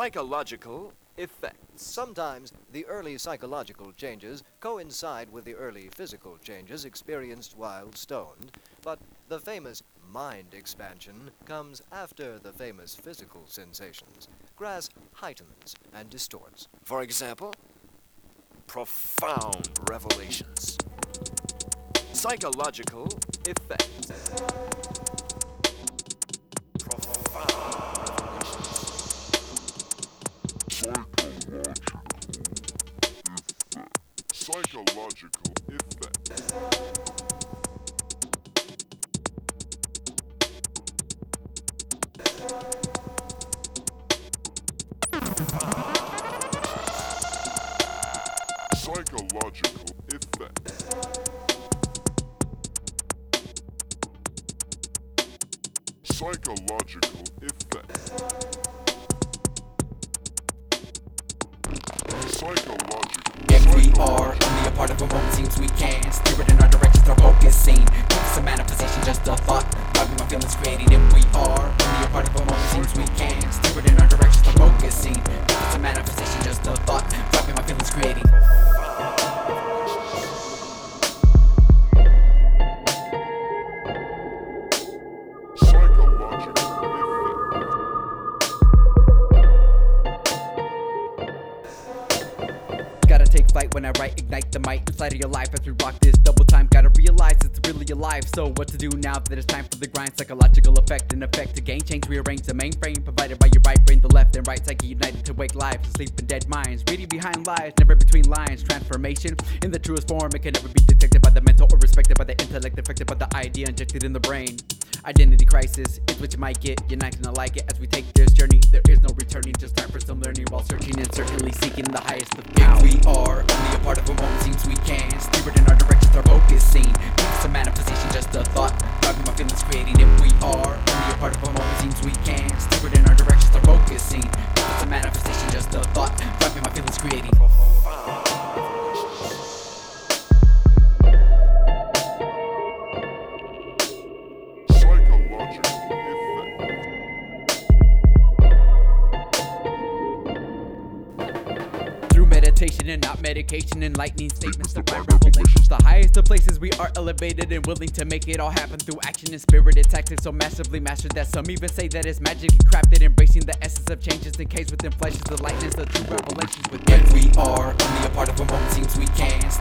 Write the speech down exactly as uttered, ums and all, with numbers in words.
Psychological effects. Sometimes the early psychological changes coincide with the early physical changes experienced while stoned, but the famous mind expansion comes after the famous physical sensations. Grass heightens and distorts. For example, profound revelations. Psychological effects. Psychological effects. Psychological effects. Psychological effects. Psychological. If we are only a part of a moment, seems we can steer it in our directions, our focusing. It's a manifestation, just a thought, driving my feelings, creating. If we are only a part of a moment, seems we can steer it in our directions, our focusing. It's a manifestation, just a thought, driving my feelings, creating. Gotta take flight when I write, ignite the might inside of your life as we rock this double time. Gotta realize it's really alive, so what to do now that it's time for the grind? Psychological effect and effect to gain change, rearrange the mainframe provided by your right brain, the left and right psyche united to wake lives, asleep in dead minds, reading behind lies, never between lines. Transformation in the truest form, it can never be detected by the mental or respected by the intellect, affected by the idea injected in the brain. Identity crisis is what you might get, you're not gonna like it as we take this journey. There is no returning, just time for some learning while searching and certainly seeking the highest of power. If we are only a part of a moment, seems we can steer it in our directions, our focusing. It's a manifestation, just a thought, driving my feelings, creating. If we are only a part of a moment, seems we can steer it in our directions, our focusing. It's a manifestation, just a thought, driving my feelings, creating. Meditation and not medication, enlightening statements, divine revelations. The highest of places we are elevated and willing to make it all happen through action and spirited tactics, so massively mastered that some even say that it's magically crafted, embracing the essence of changes encased within flesh is the lightness of true revelations. With if we are only a part of a moment, seems we can